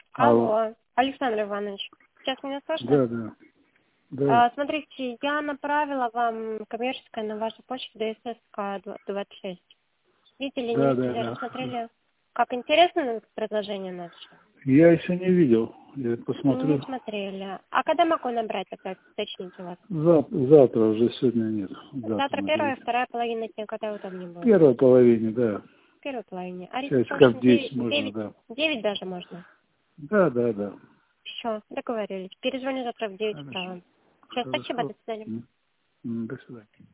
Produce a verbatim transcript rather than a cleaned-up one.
Алло. Алло, Александр Иванович, сейчас меня слышно? Да, да. Да. А, смотрите, я направила вам коммерческое на вашу почту ДССК двадцать шесть. Видели, не Да, да, видели, да. рассмотрели? Как интересно предложение наше? Я еще не видел. Я Не посмотрю. смотрели. А когда могу набрать опять, уточните вас? Завтра, завтра уже сегодня нет. Завтра Завтра первая, наберите. вторая половина дня, когда удобнее В будет? первой половине, да. В первой половине. А Часиков точно десять девять, можно, девять, да. девять даже можно? Да, да, да. Все, договорились. Перезвоню завтра в девять утра Хорошо. вам. Все, спасибо, Хорошо. до свидания. М, м, До свидания.